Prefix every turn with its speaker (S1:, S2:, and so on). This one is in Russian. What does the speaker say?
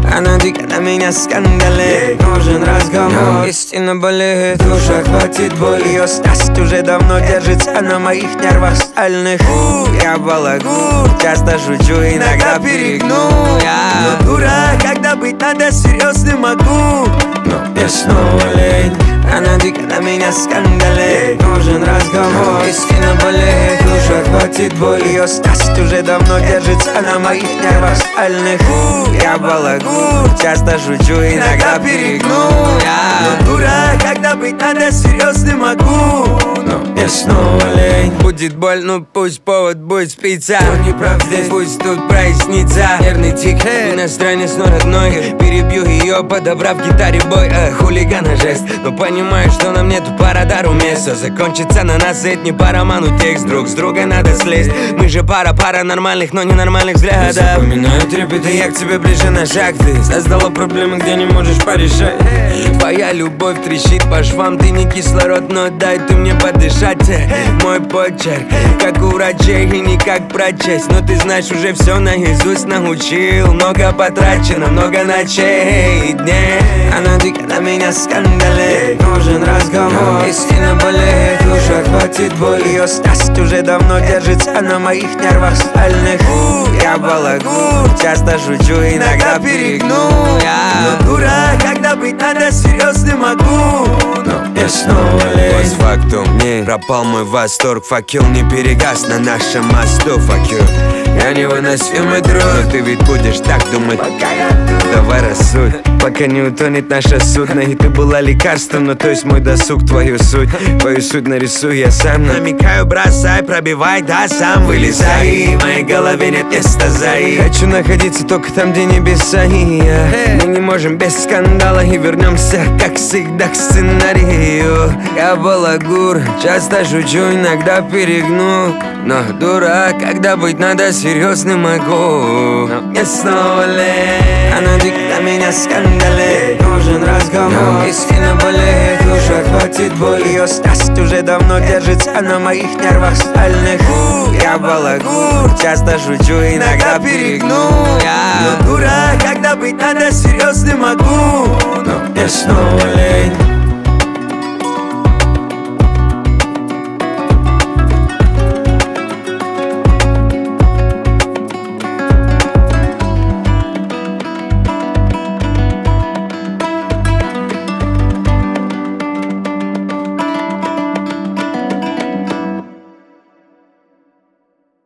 S1: Она дико на меня скандалит. Нужен разговор, истинно болеет, душа хватит боль. Ее страсть уже давно держится на моих нервах стальных. Я балагур, часто шучу, иногда перегну. Но дурак, когда быть надо, серьезным могу. Но мне снова лень. Она дико на меня скандалит. Нужен разговор, истинно болеет, душа хватит боль. Ее страсть уже давно держится на моих нервах стальных. Я балагур, часто шучу, иногда перегну. Но дурак, когда быть надо, серьезным могу. Но мне снова лень. Будет боль, ну пусть повод будет спиться. Кто не прав здесь, пусть тут прояснится. Нервный тик, иностранец, но родной. Перебью ее, подобрав гитаре бой. Хулигана жест, но понимаю, что нам нету пара дару места. Закончится на нас, это не по роману текст. Друг с друга надо слезть. Мы же пара нормальных, но ненормальных взглядов. Запоминаю трепеты, я к тебе ближе на шаг. Ты создала проблемы, где не можешь порешать. Твоя любовь трещит по швам. Ты не кислород, но дай ты мне подышать. Мой почерк, как у врачей и не как прочесть. Но ты знаешь, уже все наизусть научил. Много потрачено, много ночей и дней. Она дико на меня скандалит. Нужен разговор, истинно болеет, душа хватит боль. Ее страсть уже давно держится на моих нервах стальных. Я балагур, часто шучу, иногда перегну. Но дурак, когда быть надо, серьезным могу. Но мне снова лень. Постфактум, не пропал мой восторг. Факел не перегас на нашем мосту. Fuck you. Я невыносимый друг, но ты ведь будешь так думать, пока я тут. Давай рассудь, пока не утонет наше судно. И ты была лекарством, но то есть мой досуг. Твою суть нарисую я сам. Намекаю, бросай, пробивай, да сам вылезай. В моей голове нет места за и. Хочу находиться только там, где небеса и я. Мы не можем без скандала и вернемся, как всегда, к сценарию. Я балагур, часто шучу, иногда перегну. Но дурак, когда быть надо, серьезным могу. Но мне снова лень. Она дико на меня скандалит. Нужен разговор, истинно болеет, душа хватит боль. Ее страсть уже давно держится на моих нервах стальных. Я балагур, часто шучу, иногда перегну. Но дурак, когда быть надо, серьезным могу. Но мне снова лень.